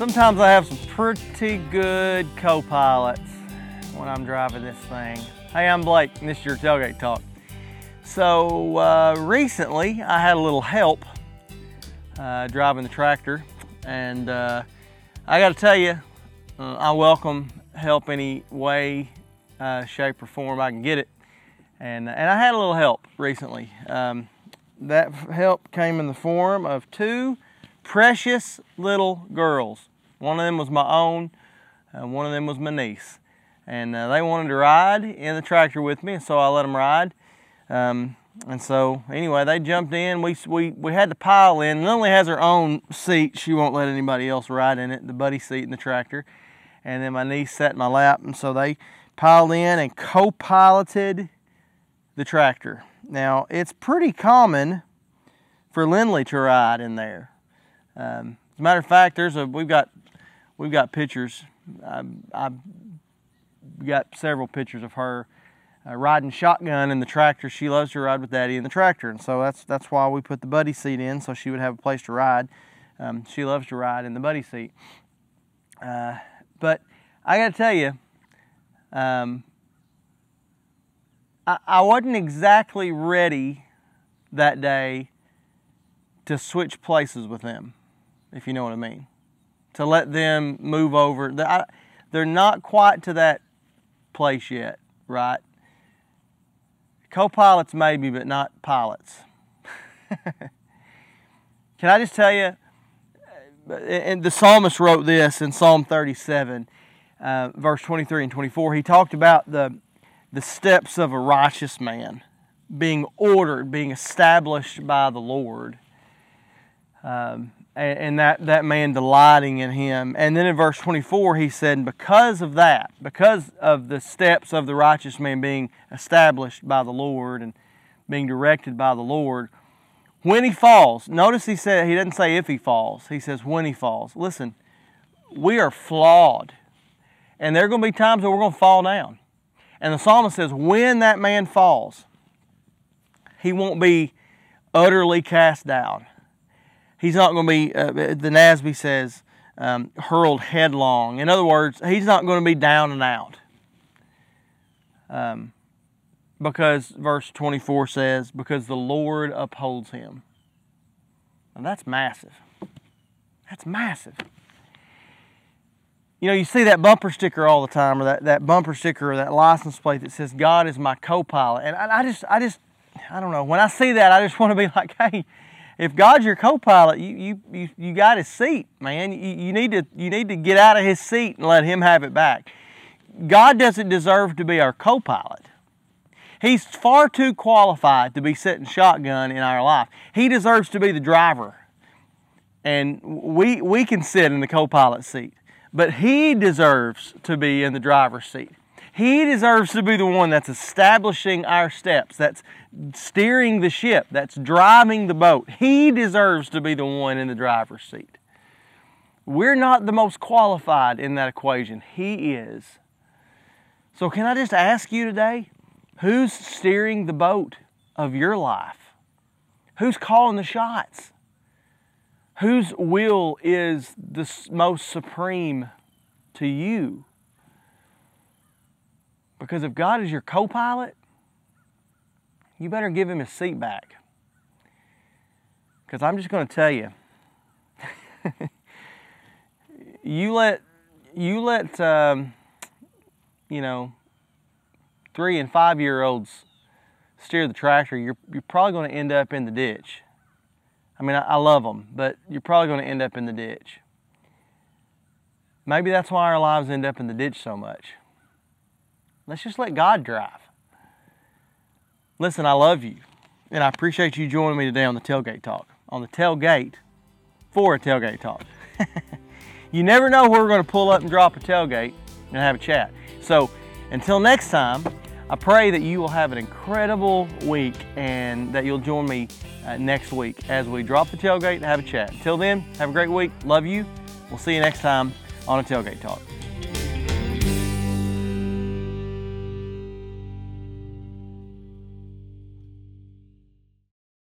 Sometimes I have some pretty good co-pilots when I'm driving this thing. Hey, I'm Blake, and this is your Tailgate Talk. So recently I had a little help driving the tractor, and I got to tell you, I welcome help any way, shape, or form I can get it. And I had a little help recently. That help came in the form of two precious little girls. One of them was my own, one of them was my niece. And they wanted to ride in the tractor with me, and so I let them ride. And so anyway, they jumped in. We had to pile in. Lily has her own seat. She won't let anybody else ride in it, the buddy seat in the tractor. And then my niece sat in my lap, and so they piled in and co-piloted the tractor. Now, it's pretty common for Lindley to ride in there. As a matter of fact, we've got pictures. I've got several pictures of her riding shotgun in the tractor. She loves to ride with Daddy in the tractor, and so that's why we put the buddy seat in, so she would have a place to ride. She loves to ride in the buddy seat. But I got to tell you, I wasn't exactly ready that day to switch places with them, if you know what I mean. To let them move over. They're not quite to that place yet, right? Co-pilots maybe, but not pilots. Can I just tell you, and the psalmist wrote this in Psalm 37, verse 23 and 24. He talked about the steps of a righteous man being ordered, being established by the Lord. And that man delighting in him. And then in verse 24 he said, because of that, because of the steps of the righteous man being established by the Lord and being directed by the Lord, when he falls, notice he doesn't say if he falls, he says when he falls. Listen, we are flawed, and there are going to be times where we're going to fall down. And the psalmist says when that man falls, he won't be utterly cast down. He's not going to be, the NASB says, hurled headlong. In other words, he's not going to be down and out. Because verse 24 says, because the Lord upholds him. Now that's massive. That's massive. You know, you see that bumper sticker all the time, or that bumper sticker or that license plate that says, God is my co-pilot. And I don't know, when I see that, I just want to be like, hey, if God's your co-pilot, you got his seat, man. You need to get out of his seat and let him have it back. God doesn't deserve to be our co-pilot. He's far too qualified to be sitting shotgun in our life. He deserves to be the driver. And we can sit in the co-pilot seat. But he deserves to be in the driver's seat. He deserves to be the one that's establishing our steps, that's steering the ship, that's driving the boat. He deserves to be the one in the driver's seat. We're not the most qualified in that equation. He is. So can I just ask you today, who's steering the boat of your life? Who's calling the shots? Whose will is the most supreme to you? Because if God is your co-pilot, you better give him his seat back. Because I'm just going to tell you, you let 3 and 5 year olds steer the tractor, you're probably going to end up in the ditch. I mean, I love them, but you're probably going to end up in the ditch. Maybe that's why our lives end up in the ditch so much. Let's just let God drive. Listen, I love you, and I appreciate you joining me today on the Tailgate Talk. On the tailgate for a Tailgate Talk. You never know where we're going to pull up and drop a tailgate and have a chat. So until next time, I pray that you will have an incredible week and that you'll join me next week as we drop the tailgate and have a chat. Until then, have a great week. Love you. We'll see you next time on a Tailgate Talk.